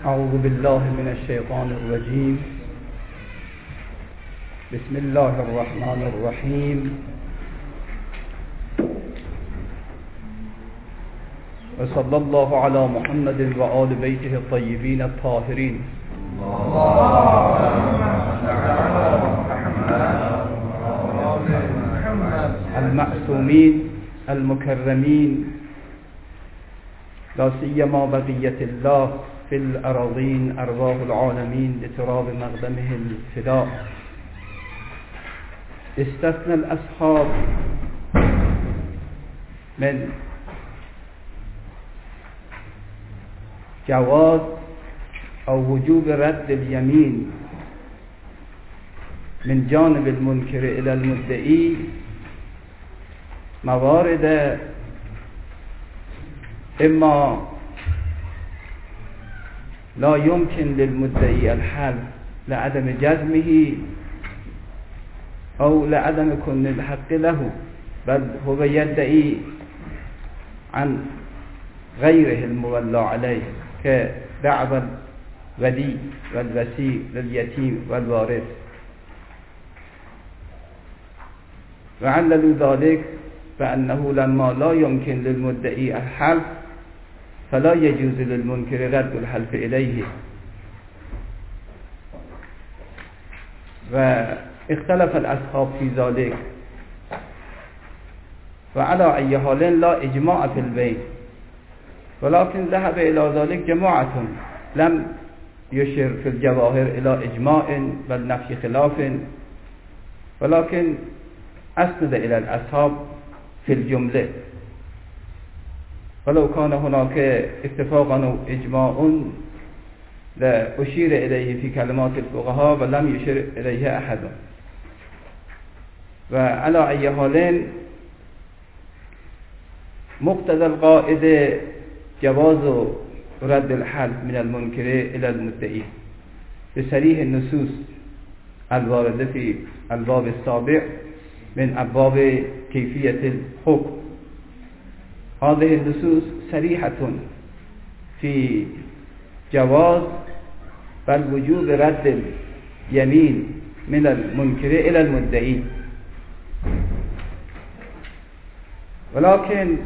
أعوذ بالله من الشيطان الرجيم. بسم الله الرحمن الرحيم. وصلى الله على محمد وآل بيته الطيبين الطاهرين. المعصومين المكرمين، لا سيما بقية الله في الأراضين أرواح العالمين لتراب مقدمه الفداء. استثنى الأصحاب من جواز أو وجوب رد اليمين من جانب المنكر إلى المدعي موارد إما لا يمكن للمدعي الحل لعدم جزمه أو لعدم كون الحق له، بل هو يدعي عن غيره المولى عليه كدعوى الولي والوسيء لليتيم والوارث. وعللوا ذلك فأنه لما لا يمكن للمدعي الحلف فلا يجوز للمنكر رد الحلف إليه. واختلف الأصحاب في ذلك، وعلى أي حال لا إجماع في البيت، ولكن ذهب إلى ذلك جماعة لم يشر في الجواهر إلى إجماع بل نفي خلاف، ولكن أسند إلى الأصحاب في الجملة، ولو كان هناك اتفاق أو إجماع لأشير إليه في كلمات الفقهاء ولم يشير إليه أحد. وعلى أي حال مقتضى القاعدة جواز رد الحلف من المنكر إلى المدعي بصريح النصوص الواردة في الباب السابع من أبواب كيفية الحكم. هذه النصوص صريحة في جواز بل وجوب رد اليمين من المنكر إلى المدعي، ولكن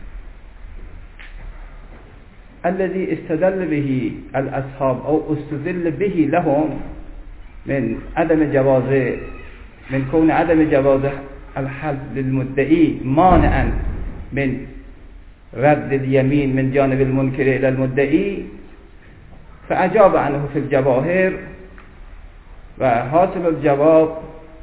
الذي استدل به الأصحاب أو استدل به لهم من كون عدم جواز الحلف للمدعي مانعا من رد اليمين من جانب المنكر إلى المدعي، فأجاب عنه في الجواهر. وحاصل الجواب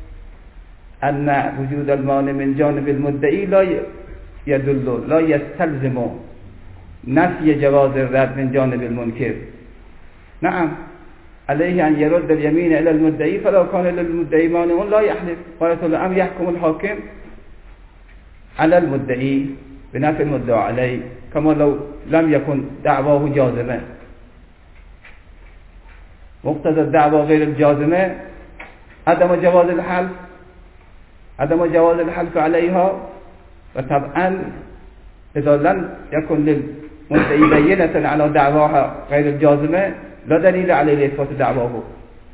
أن وجود المانع من جانب المدعي لا يستلزم نفي جواز الرد من جانب المنكر. نعم، عليه أن يرد اليمين إلى المدعي، فلو كان للمدعي مانع لا يحلف، غاية الأمر يحكم الحاكم على المدعي بنفي المدعى عليه، كما لو لم يكن دعواه جازمة. مقتضى الدعوة غير الجازمة عدم جواز الحلف عليها، وطبعا إذا لم يكن للمدعي بينة على دعواها غير الجازمة لا دليل عليه لإثبات دعواه،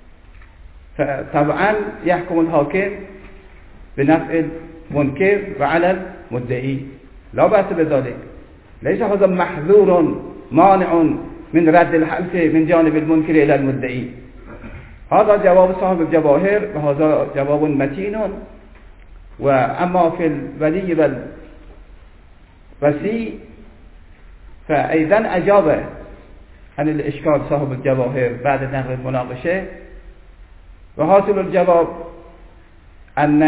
فطبعا يحكم الحاكم بنفي المنكر وعلى المدعي، لا بأس بذلك. ليس هذا محذور مانع من رد الحلف من جانب المنكر إلى المدعي. هذا جواب صاحب الجواهر، وهذا جواب متين. وأما في الولي والوسيء فأيضا أجاب عن الإشكال صاحب الجواهر بعد نقل المناقشة، وحاصل الجواب أن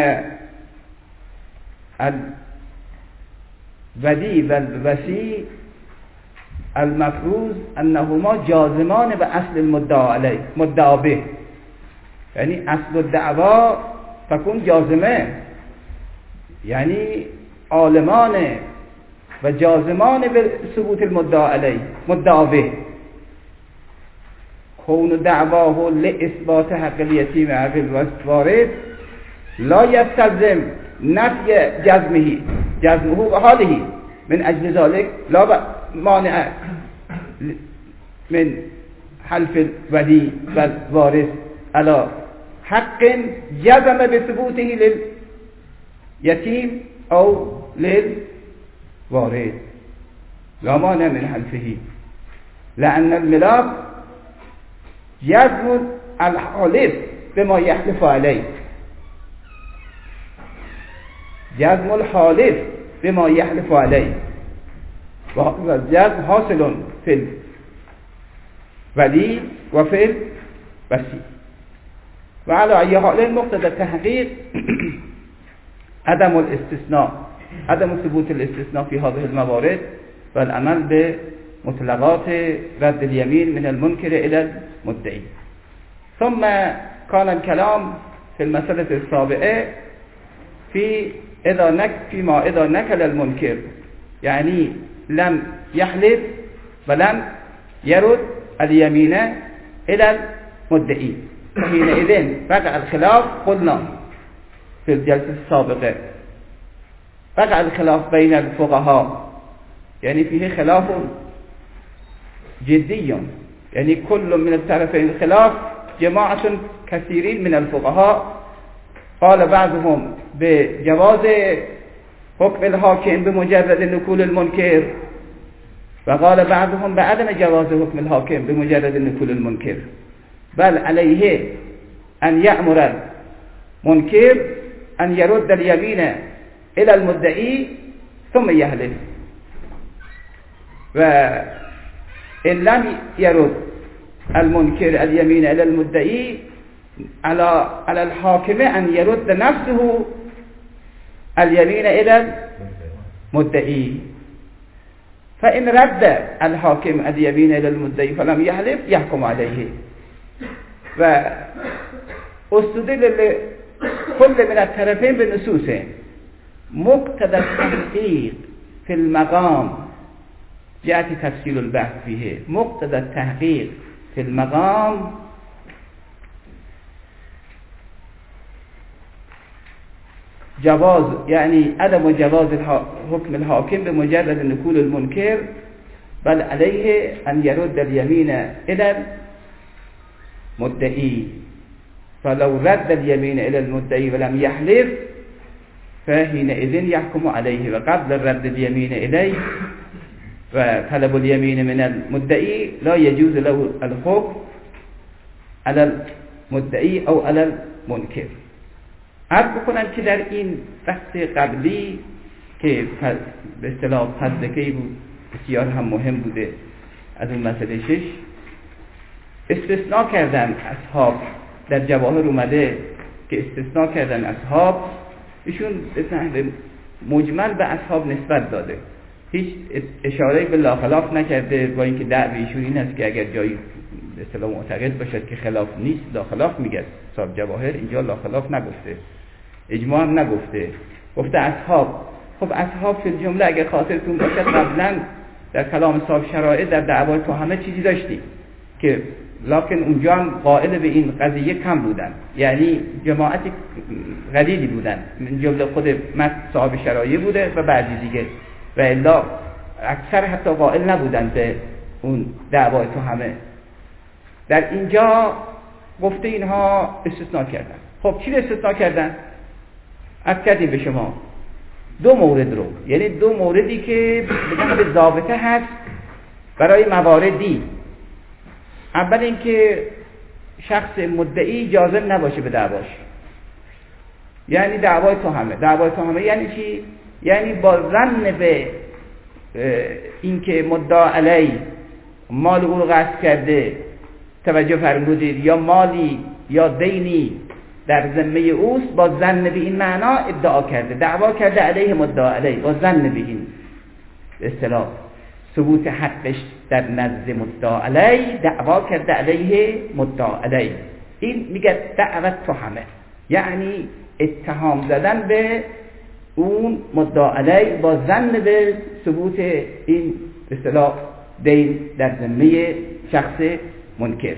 الولي والوسيء المفروض أنهما جازمان بأصل المدعى عليه مدعى به، يعني أصل الدعوى تكون جازمة، يعني عالمان وجازمان بثبوت المدعى عليه مدعى به. كون دعواه لإثبات حق اليتيم حق الوارث لا يستلزم نفي جزمه وحاله، من أجل ذلك لا مانع من حلف الولي والوارث على حق جزم بثبوته لليتيم أو للوارث لا مانع من حلفه، لأن الملاك جزم الحالف بما يحلف عليه، جزم الحالف بما يحلف عليه، والجزم حاصل في الولي وفي الوصي. وعلى أي حال مقتضى التحقيق عدم الاستثناء، عدم ثبوت الاستثناء في هذه الموارد والعمل بمطلقات رد اليمين من المنكر إلى المدعي. ثم كان الكلام في المسألة السابقة فيما إذا نكل المنكر، يعني لم يحلف ولم يرد اليمين إلى المدعي، فحينئذ وقع الخلاف. قلنا في الجلسة السابقة وقع الخلاف بين الفقهاء، يعني فيه خلاف جدي، يعني كل من الطرفين خلاف. جماعة كثيرين من الفقهاء قال بعضهم بجواز حكم الحاكم بمجرد نقول المنكر، وقال بعضهم بعدم جواز حكم الحاكم بمجرد نقول المنكر، بل عليه أن يأمر المنكر أن يرد اليمين إلى المدعي ثم يحلف، وإن لم يرد المنكر اليمين إلى المدعي على الحاكم أن يرد نفسه اليمين إلى المدعي. فإن رد الحاكم اليمين إلى المدعي فلم يحلف يحكم عليه. واستدل كل من الطرفين بنصوص مقتضى التحقيق في المقام، يأتي تفصيل البحث فيه. مقتضى التحقيق في المقام جواز، يعني عدم جواز حكم الحاكم بمجرد نقول المنكر، بل عليه أن يرد اليمين إلى المدعي. فلو رد اليمين إلى المدعي ولم يحلف فحينئذ يحكم عليه. وقبل رد اليمين إليه وطلب اليمين من المدعي لا يجوز له الحكم على المدعي أو على المنكر. عرض بکنم که در این بحث قبلی که به اصطلاح فضلکی بود بسیار هم مهم بوده، از اون مسئله 6 استثناء کردن اصحاب. در جواهر اومده که استثناء کردن اصحاب، ایشون به مجمل به اصحاب نسبت داده، هیچ اشاره به لا خلاف نکرده، با اینکه دعوی ایشون این است که اگر جایی به اصطلاح معتقد باشد که خلاف نیست لا خلاف میگه. صاحب جواهر اینجا لا خلاف نگفته، اجماع هم نگفته، گفته اصحاب. خب اصحاب فی الجمله اگر خاطرتون باشد قبلا در کلام صاحب شرائع در دعوای تهمه چیزی داشتیم که لکن اونجا هم قائل به این قضیه کم بودن، یعنی جماعت قلیلی بودن، من جمله خود صاحب شرایع بوده و بعضی دیگه، و الا اکثر حتی قائل نبودن به اون دعوای تهمه. در اینجا گفته اینها استثناء کردن. خب چی استثناء کردن؟ عرض کردیم به شما دو مورد رو، یعنی دو موردی که به ضابطه هست برای مواردی. اول اینکه شخص مدعی جازم نباشه به دعواش، یعنی دعوای تهمه. دعوای تهمه یعنی چی؟ یعنی با ظن به اینکه مدعا علی مال او رو غصب کرده، توجه فرمودید، یا مالی یا دینی در ذمه اوست، با ظن به این معنا ادعا کرده، دعوا کرده علیه مدعا علی، با ظن به این به اصطلاح ثبوت حقش در نزد مدعا علی، دعوا کرده علیه مدعا علی. این میگه دعوت تهمه، یعنی اتهام زدن به اون مدعا علی با ظن به ثبوت این به اصطلاح دین در ذمه شخص منکر.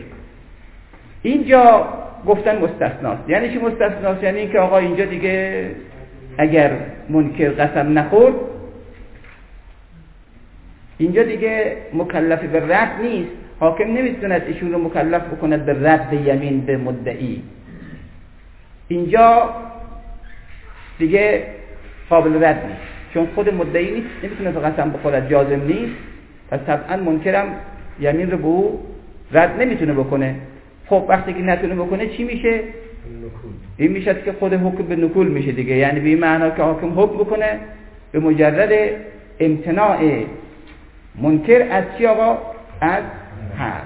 اینجا گفتن مستثناست. یعنی چی مستثناست؟ یعنی که آقا اینجا دیگه اگر منکر قسم نخورد اینجا دیگه مکلف به رد نیست، حاکم نمیتونه ایشون رو مکلف بکنه به رد یمین به مدعی. اینجا دیگه قابل رد نیست، چون خود مدعی نیست، نمیتونه قسم بخوره، جازم نیست، پس طبعا منکرم یمین رو به او رد نمیتونه بکنه. خب وقتی که نتونه بکنه چی میشه؟ این میشه که خود حکم به نکول میشه دیگه، یعنی به این معنا که حاکم حکم بکنه به مجرد امتناع منکر از چی آقا؟ از حد.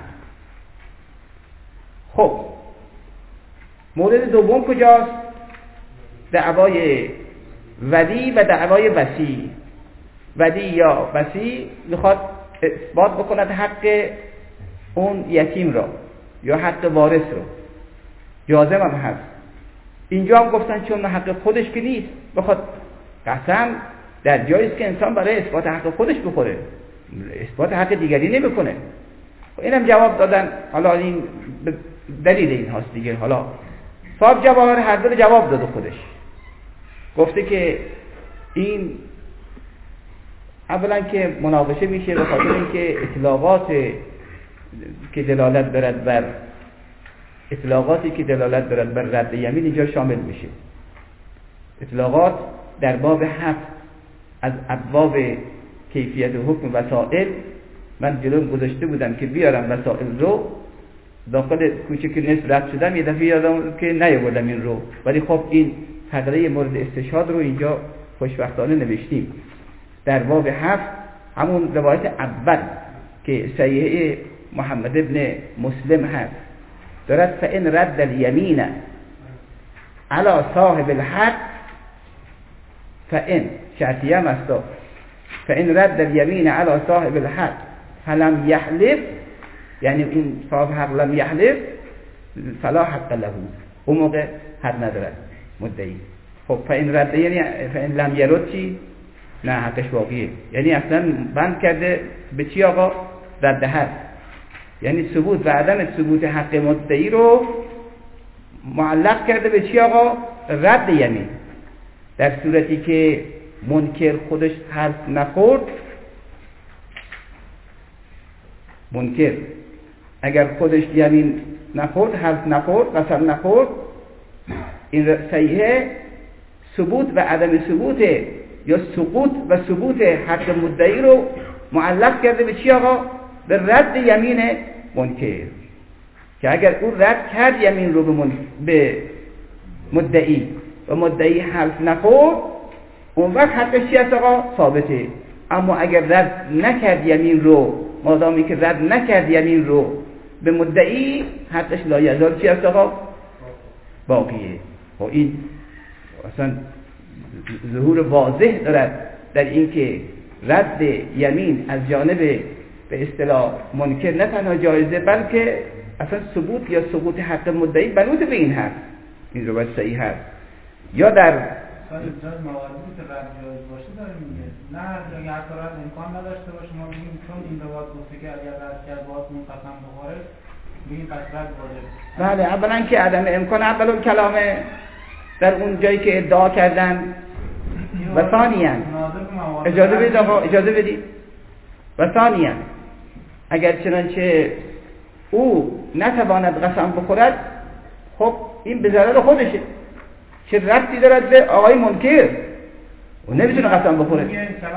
خب مورد دوم کجاست؟ دعوای ودی و دعوای وصی. ودی یا وصی میخواد اثبات بکند حق اون یتیم را یا حق وارث را، جازم هم هست. اینجا هم گفتن چون حق خودش که نیست، بخواد قسم در جایی است که انسان برای اثبات حق خودش بخوره، اثبات حق دیگری نمیکنه. اینم جواب دادن. حالا این دلیل این هاست دیگه. حالا صاحب جواهر هر دو جواب داده خودش، گفته که این اولا که مناقشه میشه به خاطر اینکه اطلاقاتی که دلالت دارد بر رد یمین اینجا شامل میشه. اطلاقات در باب 7 از ابواب کیفیت حکم وسائل من جلوم گذاشته بودم که بیارم وسائل رو، داخل کوچه که نصف رد شدم یه دفعه یادم که نیاوردم این رو، ولی خب این فقره مورد استشهاد رو اینجا خوشبختانه نوشتیم. در باب 7 همون روایت اول که صحیح محمد ابن مسلم هست دارد فإن رد الیمین علی صاحب الحق، فإن شرطیه هم است، فإن رد الیمین علی صاحب الحق فلم یحلف، یعنی این صاحب حق لم یحلف فلا حق له، اون موقع حق ندارد مدعی. خب فإن رد یعنی فإن لم یرد چی؟ نه حقش باقیه، یعنی اصلا بند کرده به چی آقا؟ رد حق، یعنی ثبوت و عدم ثبوت حق مدعی رو معلق کرده به چی آقا؟ رد یمین. در صورتی که منکر خودش حرف نخورد، منکر اگر خودش یمین نخورد، حرف نخورد، قسم نخورد، این صحیحه ثبوت و عدم ثبوت یا سقوط و ثبوت حق مدعی رو معلق کرده به چی آقا؟ به رد یمین منکر، که اگر او رد کرد یمین رو به مدعی و مدعی حرف نخورد، اون وقت حقش چی است آقا؟ ثابته. اما اگر رد نکرد یمین رو، مادامی که رد نکرد یمین رو به مدعی، حقش لا یزال چی است آقا؟ باقیه. و این اصلا ظهور واضح دارد در این که رد یمین از جانب به اصطلاح منکر نه تنها جایزه، بلکه اصلا ثبوت یا سقوط حق مدعی بنوت به این هست. این روایت صحیح هست. یا در مواردی که رد جایز باشه داریم میگه، نه اگه حتی رد امکان نداشته باشه ما بگیم چون این روایت گفته که اگر رد کرد باید اون قسم بخوره، بگیم پس رد واجب. بله، اولا که عدم امکان اول کلامه در اون جایی که ادعا کردن، و ثانیاً اجازه بدید آقا، اجازه بدید، و ثانیاً اگر چنانچه او نتواند قسم بخورد، خب این به ضرر خودشه، چه ربطی دارد به آقای منکر؟ او نمیتونه قسم بخوره.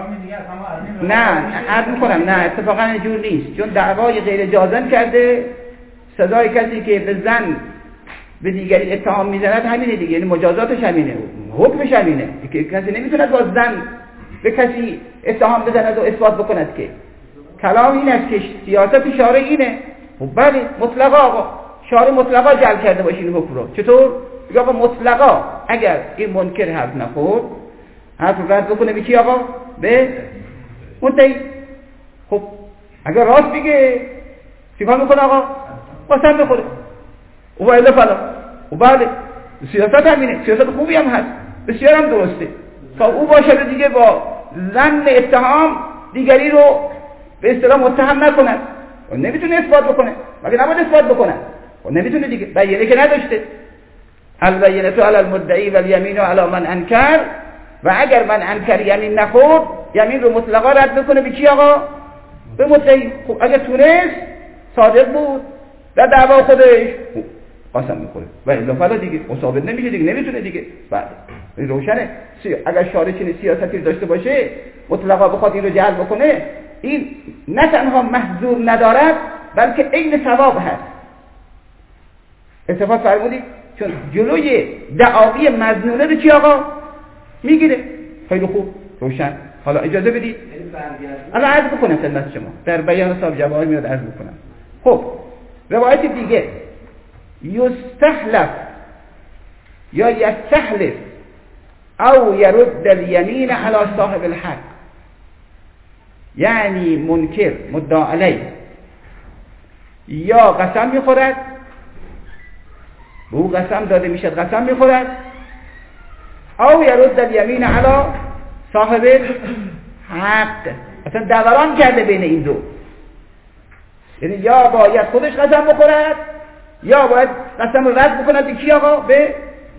نه عرض میکنم نه، اتفاقا اینجور نیست، چون دعوای غیر جازم کرده، سزای کسی که به زن به دیگری اتهام میزند همینه دیگه، یعنی مجازاتش همینه، حکمش همینه که کسی نمیتونه با زن به کسی اتهام بزند و اثبات بکند. که کلام این است که سیاست شارع اینه. خب بله مطلقا آقا، شارع مطلقا جعل کرده باشه این حکم رو. چطور؟ یا آقا مطلقا اگر این منکر حرف نخورد، حرف رد بکنه به کی آقا؟ به مدعی. خب اگر راست بگه چیکار میکنه آقا؟ قسم بخوره. و الا فلا. و بله سیاست همینه، سیاست خوبی هم هست، بسیار هم درسته، تا او باشه دیگه با ظن اتهام دیگری رو به اصطلاح متهم نکند. و نمیتونه اثبات بکنه، مگه نباید اثبات بکنه؟ و نمیتونه دیگه، بیانه که نداشته. البینه علی المدعی و الیمین علی من انکر، و اگر من انکر یمین نخورد، یمین رو مطلقا رد بکنه به کی آقا؟ به مدعی. خب اگر تونست صادق بود در دعوا خودش قسم میخوره و الا فلا دیگه ثابت نمیشه دیگه، نمیتونه دیگه. بله این روشنه. اگر شارع چنین سیاستی داشته باشه مطلقا بخواد این رو جلب بکنه، این نه تنها محظور ندارد بلکه عین ثواب هست. استفاده فرمودید؟ چون جلوی دعاوی مظنونه رو چی آقا میگیره. خیلی خوب روشن. حالا اجازه بدید الان عرض بکنم خدمت شما در بیان صاحب جواهر میاد عرض بکنم. خب روایت دیگه یستحلف یا یستحلف او یرد الیمین علی صاحب الحق، یعنی منکر مدعا علیه یا قسم میخورد، به او قسم داده میشد قسم میخورد، او یرد الیمین علی صاحب حق، اصلا دوران کرده بین این دو، یعنی یا باید خودش قسم بخورد یا باید قسم رو رد بکند. کی آقا؟ به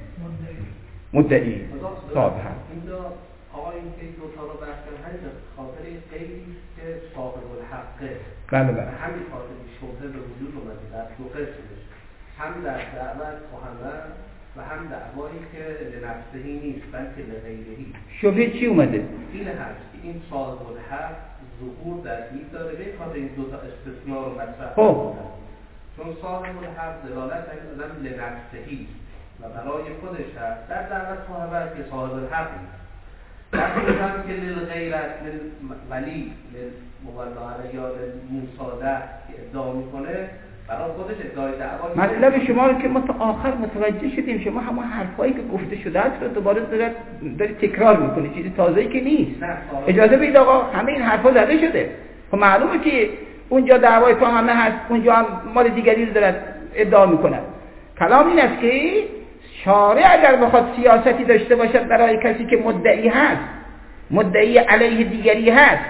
مدعی صاحب حق. اینجا آقا این که دو تا رو بحث کردن خاطر غیری که صاحب الحقه، بله همین خاطر شبهه به وجود اومده در دو قسمش، هم در دعوت محمد و هم دعوایی که لنفسهی نیست بلکه لغیرهی. شبهه چی اومده؟ این هست که این صاحب الحق ظهور در دید داره به خاطر این دو تا استثناء رو مطرح کردن، چون صاحب الحق دلالت این آدم لنفسهی و برای خودش هست. در دعوت صاحبت که صاحب الحق نیست، در هم که للغیرت ولی للمولانه یا للموساده که ادعا میکنه برای خودش ادعای دعوا. مطلب شما رو که ما تا آخر متوجه شدیم، شما همون حرفایی که گفته شده است رو دوباره داری تکرار میکنی، چیزی تازه‌ای که نیست. اجازه بدید آقا، همه این حرفا زده شده. خب معلومه که اونجا دعوای تو همه هست، اونجا هم مال دیگری رو دارد ادعا میکنه. کلام این است که شارع اگر بخواد سیاستی داشته باشد برای کسی که مدعی هست، مدعی علیه دیگری هست،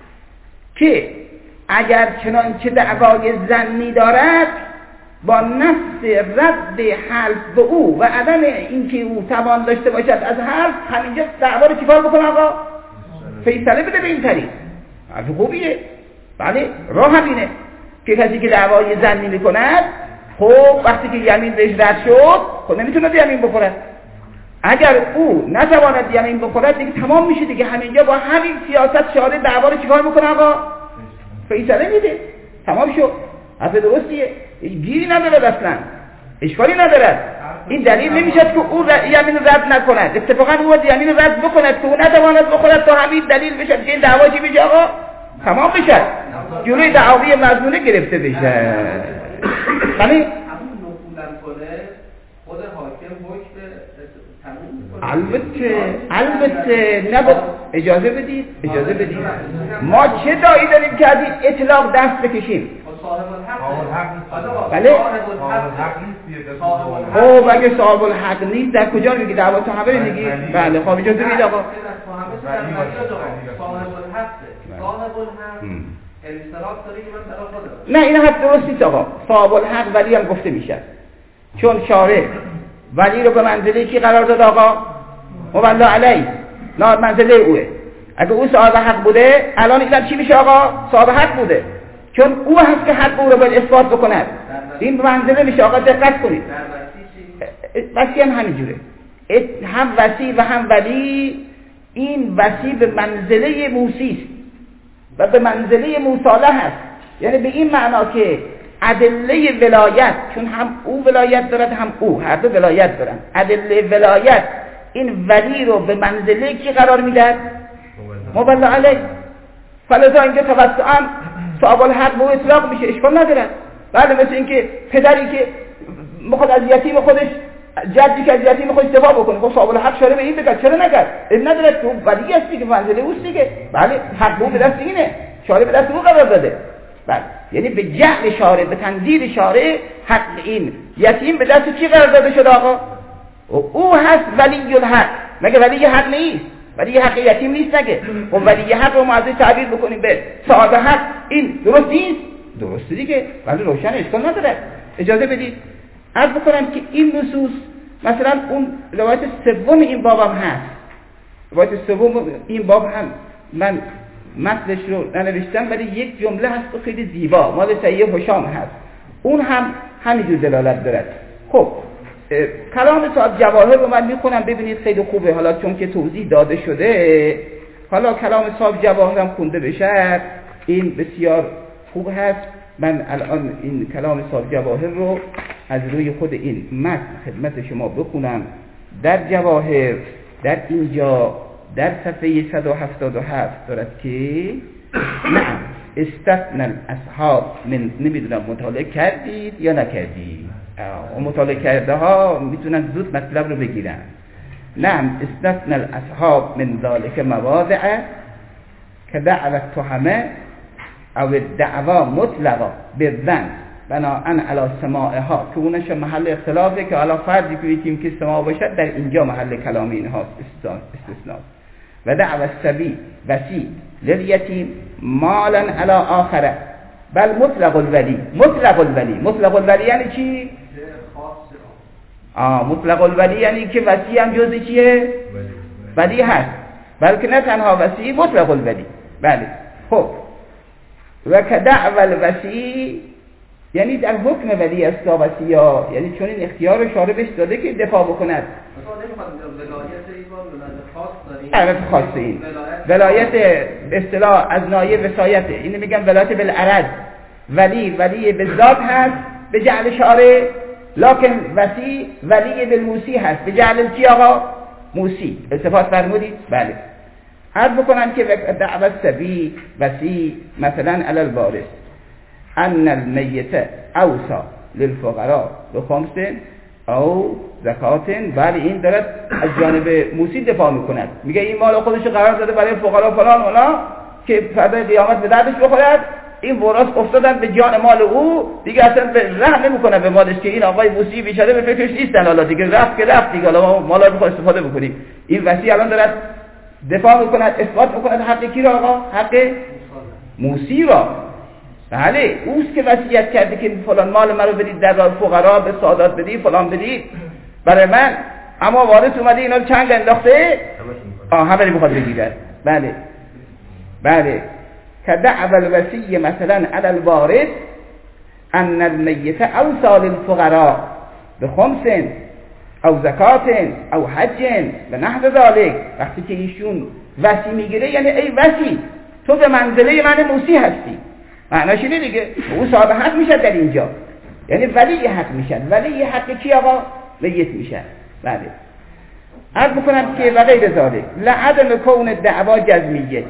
که اگر چنانچه دعوای ظنی دارد با نفس رد حلف به او و عدم اینکه او توان داشته باشد از حلف، همینجا دعوا رو چیکار بکنه آقا؟ فیصله بده به این طریق. حرف خوبیه. بله راه همینه که کسی که دعوای ظنی میکند، خب وقتی که یمین بهش رد شد خب نمیتونه یمین بخورد. اگر او نتواند یمین بخورد دیگه تمام میشه دیگه. همینجا با همین سیاست شارع دعوا رو چیکار میکنه آقا؟ فیصله میده. تمام شد. حرف درستیه. گیری نداره اصلا، اشکالی نداره. این دلیل نمیشد که او یمین رد نکند. اتفاقا او یمین رد بکند که او نتواند بخورد تا همین دلیل بشه که این دعوا چی بشه آقا؟ تمام بشه. جلوی دعاوی مظنونه گرفته بشه. یعنی همون نفولم کنه خود حاکم حکم تموم میکنه. البته نه اجازه بدید ما چه دایی داریم که از این اطلاق دست بکشیم؟ صاحب الحق. بله صاحب اگه صاحب الحق نیست در کجا میگی؟ دعوا صحابه میگی؟ بله خب اجازه بدید آقا. صاحب الحق انصراف داره که من برای خودم. نه این حرف درست نیست آقا. صاحب الحق ولی هم گفته میشه، چون شارع ولی رو به منزله کی قرار داد آقا؟ مولا علی، نه منزله اوه. اگه او صاحب حق بوده الان اینم چی میشه آقا؟ صاحب حق بوده، چون او هست که حق او رو باید اثبات بکند. این منزله میشه آقا. دقت کنید. وسی هم همینجوره، هم وسی و هم ولی. این وسی به منزله موسی و به منزله موصاله هست، یعنی به این معنا که ادله ولایت، چون هم او ولایت دارد هم او، هر دو ولایت دارن، ادله ولایت این ولی رو به منزله کی قرار میدهد؟ مولا علی. فلذا اینجا توسعا صاحب الحق به اطلاق میشه، اشکال ندارد. بله مثل اینکه پدری که میخواد از یتیم خودش، جدی که از یتیم خودش دفاع بکنه، خب صاحب الحق شاره به این بگه چرا نکرد؟ این ندارد که ولی است دیگه، منزله اوست دیگه. بله حق به دست اینه، شاره به دست او قرار داده. بله یعنی به جعل شاره، به تنزیل شاره حق این یتیم به دست کی قرار داده شده آقا؟ او هست ولی الحق. مگه ولی حق نیست؟ ولی حق یتیم نیست نگه؟ خب ولی حق رو ما ازش تعبیر بکنیم به صاحب حق، این درست نیست؟ درسته دیگه. ولی روشن، اشکال نداره. اجازه بدید عرض بکنم که این نصوص مثلا اون روایت سوم این باب هم هست. روایت سوم این باب هم من متنش رو ننوشتم ولی یک جمله هست و خیلی زیبا مال سید هشام هست، اون هم همینجور دلالت دارد. خب کلام صاحب جواهر رو من میخونم ببینید خیلی خوبه، حالا چون که توضیح داده شده حالا کلام صاحب جواهر هم خونده بشه این بسیار خوب هست. من الان این کلام صاحب جواهر رو از روی خود این متن خدمت شما بخونم. در جواهر در اینجا در صفحه 177 دارد که نعم استثنى الاصحاب من، نمیدونم مطالعه کردید یا نکردید، مطالعه کرده ها میتونن زود مطلب رو بگیرن. نعم استثنى الاصحاب من ذلك مواضع كدعوى التهمه او الدعوى مطلقا بالظن بناءً علی سماعها، که اونش محل اختلافه که حالا فردی که یکیم که سماع باشد در اینجا محل کلام اینهاست استثناء. و دعوى السبی وسی للیتیم مالا علی آخره بل مطلق الولی. مطلق الولی یعنی چی؟ مطلق الولی یعنی که وسی هم جزء چیه؟ ولی هست، بلکه نه تنها وسی، مطلق الولی. بله خب و کدعوى الوسی یعنی در حکم ولی است وسی ها، یعنی چون این اختیار رو شارع بهش داده که دفاع بکند. ولایت خاص این ولایت به اصطلاح از نایب وصایته، اینو میگن ولایت بالعرض. ولی به ذات هست به جعل شارع، لکن وسی ولی بالموسی هست به جعل چی آقا؟ موسی. التفات فرمودید؟ بله. عرض بکنم که دعوت سبی وسی مثلا علی الوارث ان المیت اوصى للفقراء بخمس او زکات. بله این دارد از جانب موسی دفاع میکند، میگه این مال خودش قرار داده برای فقرا فلان اونا که فردا قیامت به دردش بخورد، این وراث افتادن به جان مال او دیگه، اصلا رحم نمیکنن به مالش که این آقای موسی بیچاره به فکرش نیستن، حالا دیگه رفت که رفت دیگه، حالا ما مالا رو استفاده بکنیم. این وصی الان دارد دفاع میکند، اثبات میکند حق کی را آقا؟ حق موسی را. بله اوست که وصیت کرده که فلان مال من رو بدید در فقرا، به سادات بدید، فلان بدید برای من، اما وارث اومده اینا رو چنگ انداخته همه میخواد بگیره. بله كدعوى الوصي مثلا على الوارث ان المیت اوصى للفقراء بخمس او زکات او حج و نحو ذلك. وقتی که ایشون وصی میگیره یعنی ای وصی تو به منزله من موسی هستی، معناش اینه دیگه، او صاحب حق میشه در اینجا، یعنی ولی حق میشن. ولی حق کی آقا؟ میت میشه. بله عرض بکنم که و غیر ذلك لعدم کون دعوا جزمیه.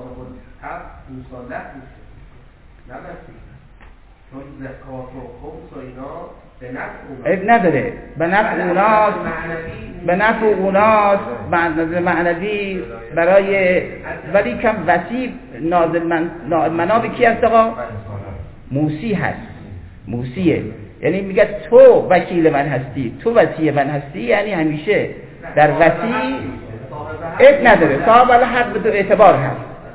چون زکات و خمس و اینا اب نداره به نفع اوناست، به نفع اوناست معنوی برای، ولی کم وسیع نازل منابی کی هست آقا؟ موسی هست، موسیه. یعنی میگه تو وکیل من هستی، تو وصی من هستی، یعنی همیشه در وصی اب نداره، صاحب الحق به تو اعتبار هست،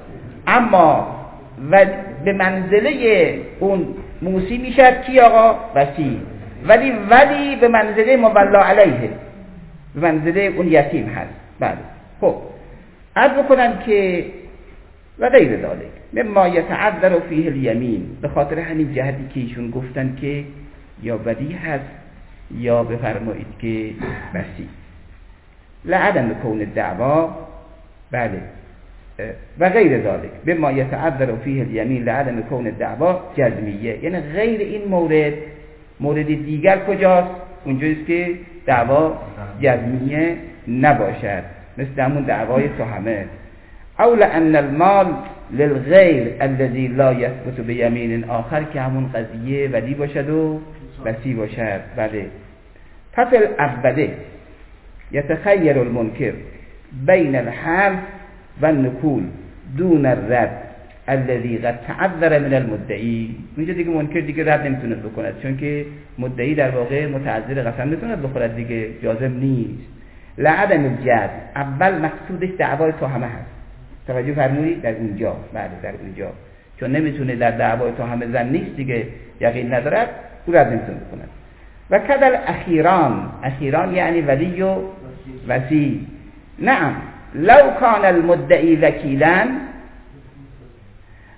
اما و به منزله اون موسی میشد کی آقا؟ وصی. ولی به منزله مولا علیه، به منزله اون یتیم هست. بله خب عرض بکنم که و غیر ذالک مما یتعذر فیه الیمین، به خاطر همین جهتی که ایشون گفتن که یا ولی هست یا بفرمایید که وصی. لعدم کون الدعوا. بله و غیر ذالک بما یتعذر فیه الیمین لعدم کون الدعوا جزمیه، یعنی غیر این مورد دیگر کجاست؟ اونجاییست که دعوا جزمیه نباشد، مثل همون دعوای تهمه. او لان المال للغیر الذي لا يثبت بیمین آخر، که همون قضیه ولی باشد و وصی باشد. بله ففي الأبده يتخير المنكر بين الحرف والنقول دون الرد الذي قد تعذر من المدعی. اینجا دیگه منکر دیگه رد نمیتونه بکنه، چون که مدعی در واقع متعذر قسم نمیتونه بخورد دیگه، جازم نیست. لعدم الجد اول مقصودش دعوای تهمه هست، توجه فرمودید در اونجا. بله در اونجا چون نمیتونه در دعوای تهمه زن نیست دیگه، یقین ندارد، او رد نمیتونه بکنه. و کدل اخیران یعنی ولی و وصی. نعم لو کان المدعی وکیلا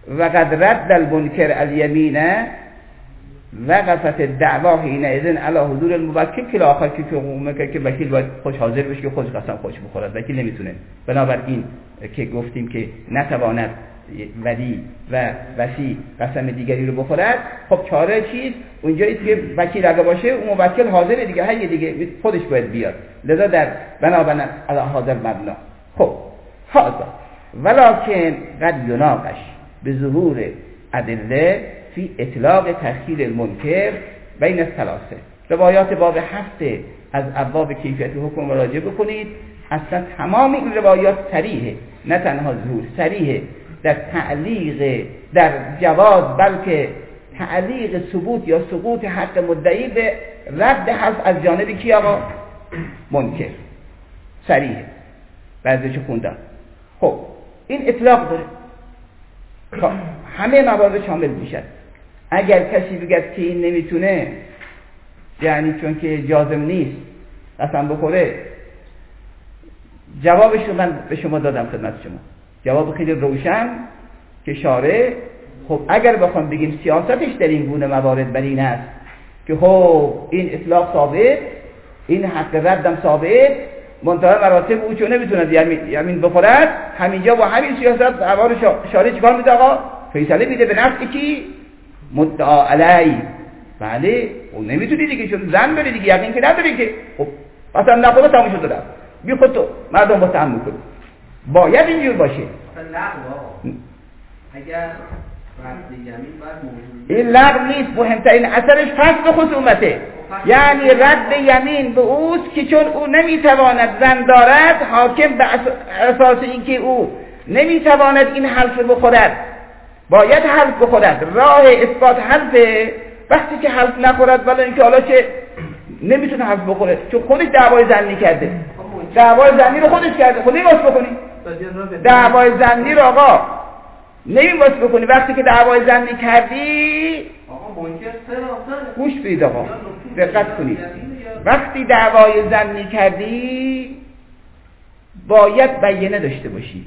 و قد رد المنکر الیمین وقفت الدعوا حینئذ علی حضور الموکل که آخر که وکیل باید خوش حاضر بشه که خوش قسم خوش بخورد، وکیل نمیتونه. بنابراین که گفتیم که نتواند ولی و وصی قسم دیگری رو بخورد، خب چاره چیست؟ اونجاییست که وکیل اگه باشه اون موکل حاضره دیگه، هی دیگه خودش باید بیاد. لذا در بنابراین علی حاضر مبنا. خب حاضر ولکن قد یناقش به ظهور ادله فی اطلاق تأخیر المنکر بین الثلاثه. روایات باب 7 از ابواب کیفیت حکم مراجعه بکنید. اصلا تمام این روایات صریحه، نه تنها ظهور، صریحه در تعلیق در جواز، بلکه تعلیق ثبوت یا سقوط حق مدعی به رد حرف از جانب کی آقا؟ منکر. صریحه، بعضیشو خوندم. خب این اطلاق داره، همه موارد شامل میشد. اگر کسی بگه که این نمیتونه، یعنی چون که جازم نیست قسم بخوره، جوابش رو من به شما دادم خدمت شما، جواب خیلی روشن که شارع خب اگر بخوام بگیم سیاستش در این گونه موارد بر این است که خب این اطلاق ثابت، این حق ردم ثابت، منتها مراتب او چون نمیتونه یمین بخورد، همینجا با همین سیاست عوار شارع چیکار میده آقا؟ فیصله میده به نفع کی؟ مدعا علی. بله اون نمیتونی دیگه، چون زن بره دیگه، یقین که نداره که خب اصلا نخواه تموم شده دارم بی خود تو مردم با تعمل کنی، باید اینجور باشه. اگر رد یمین باید موجود، این لغو نیست، مهمترین اثرش فسخ خصومته. یعنی رد یمین به اوست که چون او نمیتواند زن دارد، حاکم به اساس اینکه او نمیتواند این حلف بخورد باید حلف بخورد. راه اثبات حلفه وقتی که حلف نخورد، ولی اینکه حالا که نمیتونه حلف بخوره چون خودش دعوای زنی کرده، دعوای زنی رو خودش کرده، خودی واسه بکنی دعوای زنی رو آقا نمی‌واس بکنی. وقتی که دعوای زنی کردی آقا منکر سر گوش بدید آقا دقت کنید، وقتی دعوای زنی کردی باید بیانه داشته باشی.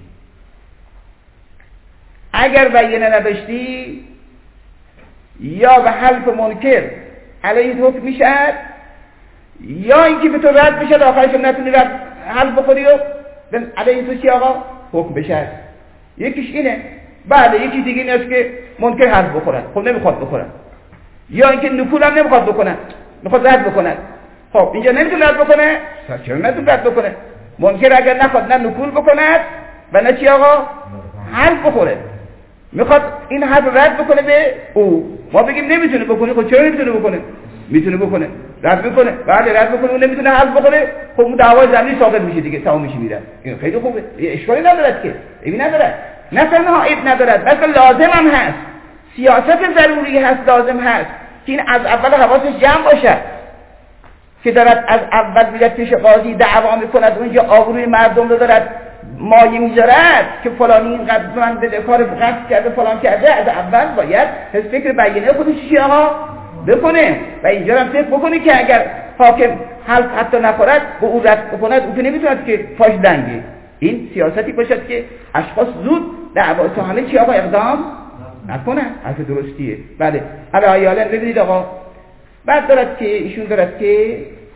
اگر بیانه نداشتی یا به حلف منکر علیه حکم میشد، یا اینکه به تو رد بشه آخرش نتونی رد حلف بخوری و علیه تو چی آقا حکم بشه. یکیش اینه. بله یکی دیگه اینه که منکر حلف بخورن، خب نمیخواد بخورن، یا اینکه نکول هم نمیخواد بکنن، میخواد رد بکنن. خب اینجا نمیتونه رد بکنه، چرا نمیتونه رد بکنه؟ منکر اگر نخواد نه نکول بکند و نه چی آقا حلف بخوره، میخواد این حرف رد بکنه به او، ما بگیم نمیتونه بکنه. خب چرا نمیتونه بکنه؟ میتونه بکنه، رد بکنه. بله رد بکنه، اون نمیتونه حل بکنه، خب اون دعوای زمینی ساقط میشه دیگه، تمام میشه میره. این خیلی خوبه، اشکالی ندارد که، عیبی ندارد، نه تنها عیب ندارد بلکه لازم هم هست، سیاست ضروری هست، لازم هست که این از اول حواسش جمع باشد که دارد از اول میاد پیش قاضی دعوا میکند، اونجا آبروی مردم رو دارد مایه میذارد که فلانی اینقدر من به کار قصد کرده فلان کرده. از اول باید حس فکر بیانه خودش چی آقا بکنه و اینجا هم فکر بکنه که اگر حاکم حلف حتی نخورد به او رد بکند، او که نمیتوند که پاش دنگه. این سیاستی باشد که اشخاص زود دعوا تو همه چی آقا اقدام نکنن. حرف درستیه. بله حالا ببینید آقا بعد دارد که ایشون دارد که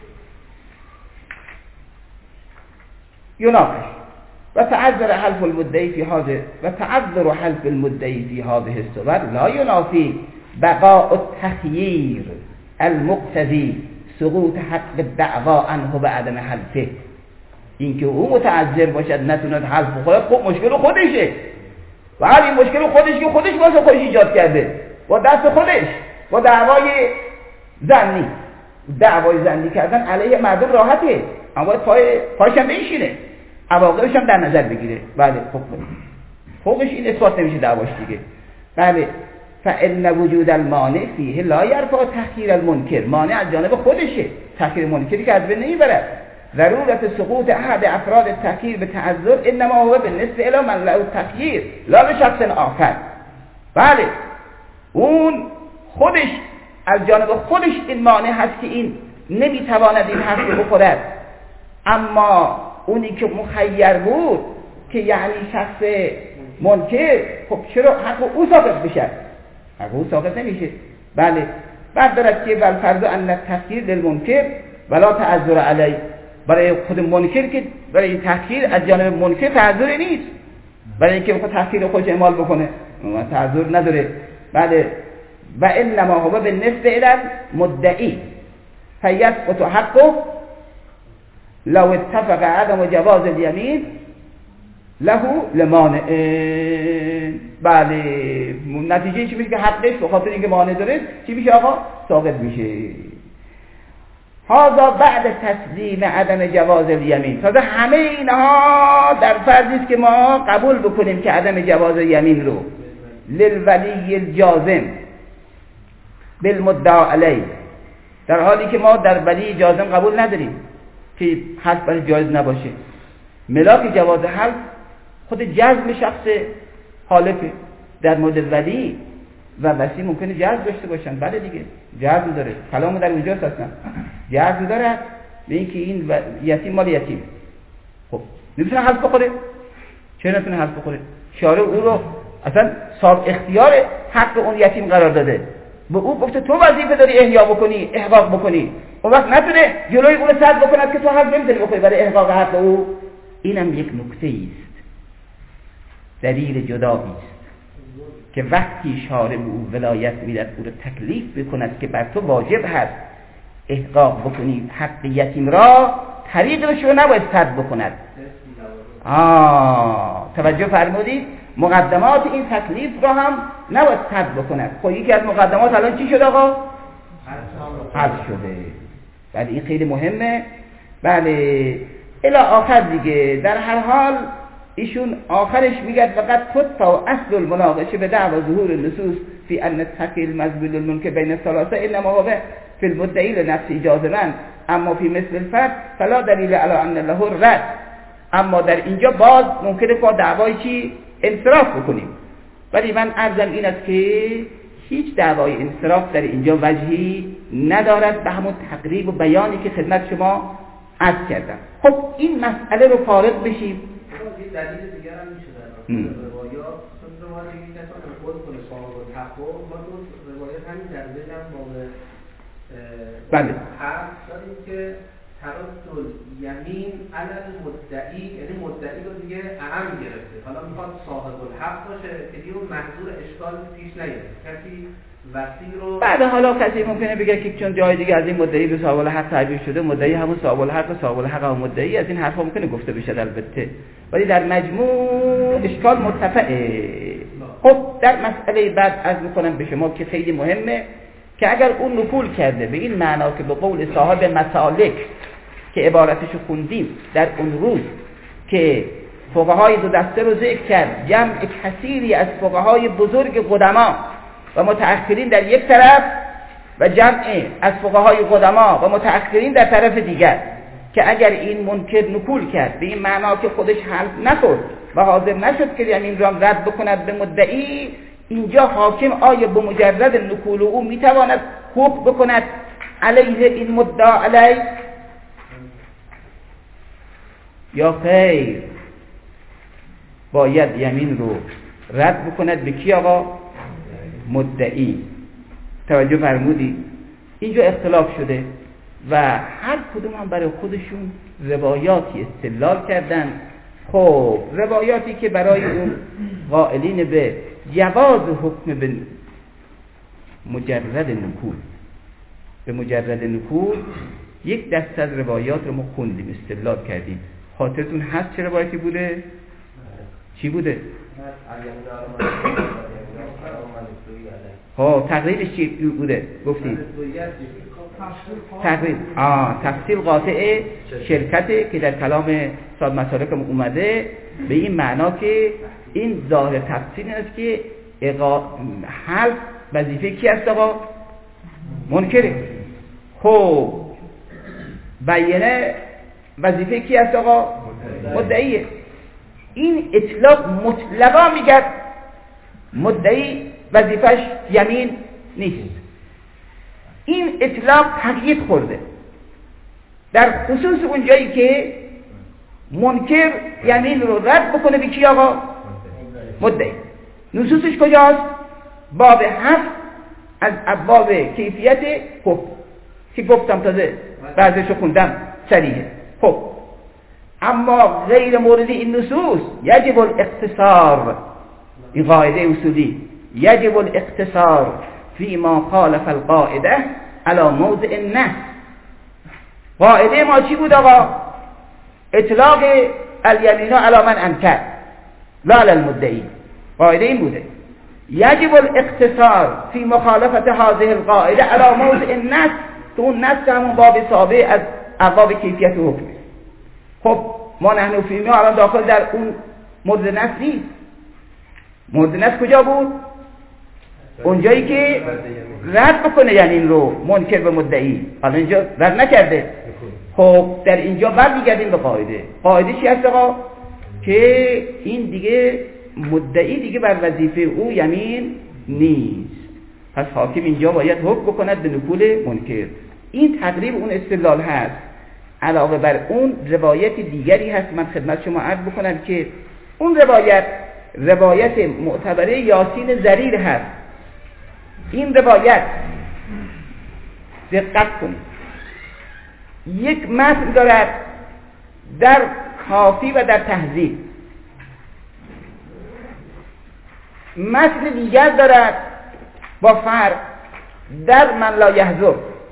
يناقش وتعذر حلف المدعي في هذا وتعذر حلف المدعي في هذه الصور لا ينافي بقاء التخيير المقتضي سقوط حق الدعوى عنه بعدم حلفه. اینکه او متعذر باشد نتوند حلف بخوره، خب مشکل خودشه و هر این مشکل خودش که خودش واسه خودش ایجاد کرده با دست خودش، با دعوای زنی کردن علیه مردم راحته، اما پایش هم بنشینه، عواقبش هم در نظر بگیره. بله فوقش این اثبات نمیشه دعواش دیگه. بله فإن وجود المانع فیه لا یرفع تأخیر المنکر، مانع از جانب خودشه، تأخیر منکری که از بین نمیبرد. ضرورت سقوط احد افراد التأخیر به تعذر انما هو بالنسبه الی من له التأخیر لا به شخص آخر. بله اون خودش از جانب خودش این مانع هست که این نمیتواند این حق رو بخورد، اما اونی که مخیر بود که یعنی شخص منکر خب چرا حق او ساقط بشه؟ حق او ساقط نمیشه. بله بعد دارد که بالفرض ان التأخیر للمنکر ولا تعذر علی، برای خود منکر که برای تأخیر از جانب منکر تعذری نیست، برای اینکه بخواد تأخیر خودش اعمال بکنه تعذر نداره. بله و انما هو بالنسبه الى المدعی فیسقط حقه لو اتفق عدم جواز الیمین له لمانع. بله نتیجه چی میشه که حقش به خاطر اینکه مانع داره چی میشه آقا؟ ساقط میشه. هذا بعد تسلیم عدم جواز الیمین. تازه همه اینها در فرضی است که ما قبول بکنیم که عدم جواز یمین رو للولی الجازم بالمدعا علیه، در حالی که ما در ولی جازم قبول نداریم که حلف برای جایز نباشه. ملاک جواز حلف خود جزم شخص حالفه. در مورد ولی و وصی ممکنه جزم داشته باشن. بله دیگه جزم داره، کلامو در اونجاست اصلا جزم داره به اینکه این یتیم مال یتیم. خب نمیتونه حلف بخوره. چرا نمیتونه حلف بخوره؟ شارع او رو اصلا صاحب اختیار حق اون یتیم قرار داده، به او گفته تو وظیفه داری احیا بکنی، احقاق بکنی. اون وقت نتونه جلوی اون سد بکند که تو حق نمیتونی بخوری برای احقاق حق او. اینم یک نکته است، دلیل جدایی است که وقتی شارع او ولایت میدهد او را تکلیف بکند که بر تو واجب هست احقاق بکنی حق یتیم را، طریقش رو نباید سد بکند. توجه فرمودید؟ مقدمات این تکلیف را هم نباید سد بکند. خب یکی از مقدمات الان چی شد آقا؟ حذف شده. بله این خیلی مهمه. بله الی آخر دیگه. در هر حال ایشون آخرش میگه فقط خطا اصل المناقشه به دعوا ظهور النصوص فی ان التحقیل مزبول المنکر بین الثلاثه انما هو فی المدعی لنفس اجازه اما فی مثل الفرد فلا دلیل علی ان له الرد. اما در اینجا باز ممکنه با دعوای چی انصراف بکنیم، ولی من عرضم این است که هیچ دعوای انصراف در اینجا وجهی ندارد به همون تقریب و بیانی که خدمت شما عرض کردم. خب این مسئله رو فارغ بشیم. یه دلیل دیگر هم میشه در روایات مثلا ما دیگه کسان خود کنه صاحب الحق و ما دو روایت همین در ذهنم بله حق داریم که ترد یمین علی المدعی، یعنی مدعی رو دیگه اهم گرفته، حالا میخواد صاحب الحق باشه که دیگه اون محظور اشکال پیش نیاد. کسی وسیع رو بعد حالا کسی ممکنه بگه که چون جای دیگه از این مدعی به صاحب الحق تعبیر شده، مدعی همون صاحب الحق و صاحب الحق هم مدعی، از این حرفا ممکنه گفته بشه البته، ولی در مجموع اشکال مرتفعه. خب در مسئله بعد عرض میکنم به شما که خیلی مهمه که اگر اون نقول کرده به این معنا که به قول صاحب مسالک که عبارتشو خوندیم در اون روز که فقهای دو دسته رو ذکر کرد، جمع کثیری از فقهای بزرگ قدما و متأخرین در یک طرف و جمع از فقهای قدما و متأخرین در طرف دیگر، که اگر این منکر نقول کرد به این معنا که خودش حلف نخورد و حاضر نشد که یمین را رد بکند به مدعی، اینجا حاکم آیا به مجرد نقول او میتواند حکم بکند علیه این مدعا علیه یا خیر؟ باید یمین رو رد بکند به کی آقا؟ مدعی. توجه فرمودی؟ اینجا اختلاف شده و هر کدوم هم برای خودشون روایاتی استدلال کردن. خب روایاتی که برای اون قائلین به جواز حکم به مجرد نکول، به مجرد نکول یک دسته از روایات رو ما خوندیم استدلال کردیم. خاطرتون هست چه روایتی بوده؟ چی بوده؟ تقریبش چی بوده؟ گفتیم تقریب تفصیل قاطع شرکته که در کلام صاحب مسالک اومده به این معنا که این ظاهر تفصیل است که حل وظیفه کی است آقا؟ منکره. خب بیانه وظیفه کی است آقا؟ مدعیه. این اطلاق مطلقا میگه مدعی وظیفش یمین نیست. این اطلاق تقیید خورده در خصوص اون جایی که منکر یمین رو رد بکنه به کی آقا؟ مدعی. نصوصش کجاست؟ باب 7 از ابواب کیفیت حکم که گفتم تازه بعضیشو خوندم صریحه. خب اما غیر مورد این نصوص یجب الاقتصار، این قاعده اصولی، یجب الاقتصار فيما خالف القاعده على موضع النص. قاعده ما چی بود آقا؟ اطلاق الیمین علی من انکر لا علی المدعی. قاعده این بوده یجب الاقتصار فی مخالفت هذه القاعده على موضع النص. تو اون نص همون باب سابع از ابواب کیفیت حکم. خب ما نحن فیما الان داخل در اون مورد نص نیست. مورد نص کجا بود؟ اونجایی که رد بکنه یعنی این رو منکر به مدعی. حالا اینجا رد نکرده. خب در اینجا برمیگردیم به قاعده. قاعده چی هست آقا؟ که این دیگه مدعی دیگه بر وظیفه او یمین نیست، پس حاکم اینجا باید حکم بکند به نکول منکر. این تقریب اون استدلال هست. علاوه بر اون روایت دیگری هست من خدمت شما عرض بکنم که اون روایت معتبره یاسین ضریر هست. این روایت دقت کنید یک متن دارد در کافی و در تهذیب، متن دیگر دارد با فرق در من لا یحضر.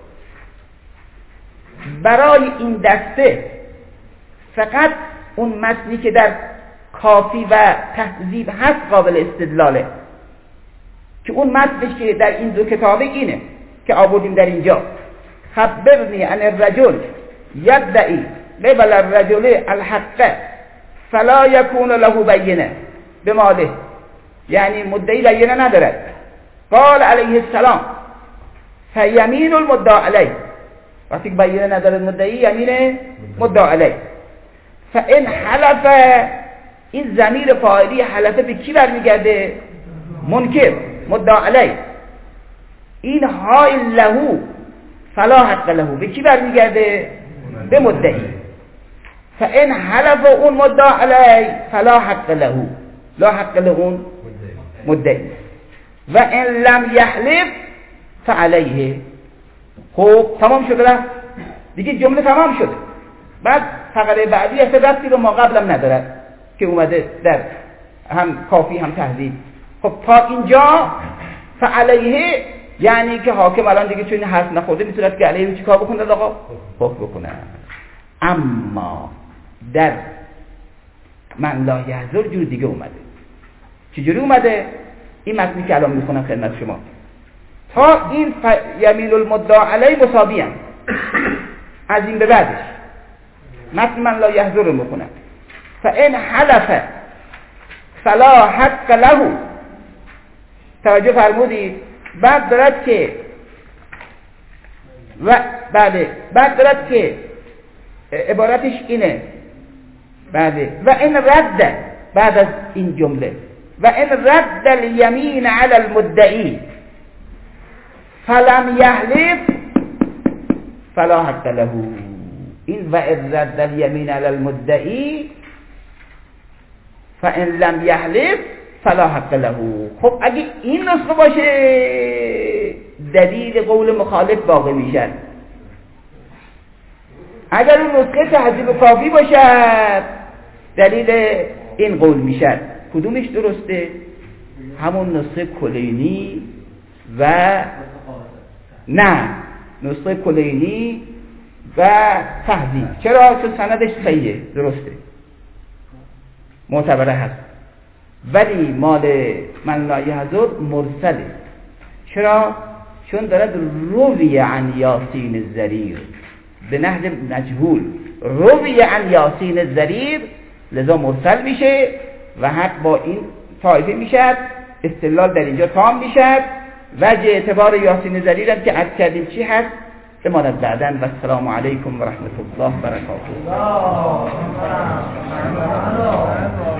برای این دسته فقط اون متنی که در کافی و تهذیب هست قابل استدلاله، که اون متنش که در این دو کتابه اینه که آوردیم در اینجا. خبرنی عن الرجل یدعی قبل الرجل الحق فلا یکون له بینه بماله، یعنی مدعی بینه ندارد. قال علیه السلام فیمین المدعا علیه، وقتی که بینه ندارد مدعی یمین مدعا علیه. فان حلف، این ضمیر فاعلی حلفه به کی برمیگرده؟ منکر مدعا علیه. این حائل له فلا حق له به کی برمیگرده؟ به مدعی. فان حلف اون مدعا علیه فلا حق له، لا حق له اون مدعی. و ان لم یحلف فعلیه. خب تمام شده دیگه، جمله تمام شده. بعد فقره بعدی ربطی رو ما قبلم ندارد که اومده در هم کافی هم تهذیب. خب تا اینجا فعلیه یعنی که حاکم الان دیگه چون حرف نخورده میتونه که علیه چیکار بکنه آقا؟ حکم بکنه. اما در من لا یحضر جور دیگه اومده. چجوری اومده؟ این متنی که الان میخونم خدمت شما. تا این یمین المدعا علیه مساوی هم. از این به بعدش متن من لا یحضر رو میخونم. فان حلف فلا حق له. توجه فرمودید؟ بعد دارد که بعد دارد که عبارتش اینه. و این رد، بعد از این جمله و این رد الیمین علی المدعی فلم یحلف فلا حق له. این و این رد الیمین علی المدعی فان لم یحلف فلا حق له. خب اگه این نسخه باشه دلیل قول مخالف باقی میشن. اگر اون نسخه تهذیب کافی باشد دلیل این قول میشن. کدومش درسته؟ همون نسخه کلینی و نه نسخه کلینی و تهذیب. چرا؟ چون سندش صحیحه، درسته، معتبره هست. ولی مال من لا یحضر مرسله. چرا؟ چون دارد روی عن یاسین الضریر به نحو مجهول، روی عن یاسین الضریر، لذا مرسل میشه و حق با این طایفه میشد. استدلال در اینجا تام میشد. وجه اعتبار یاسین الضریر هم که عرض کردیم چی هست بماند بعدن. و السلام علیکم و رحمت الله و برکاته.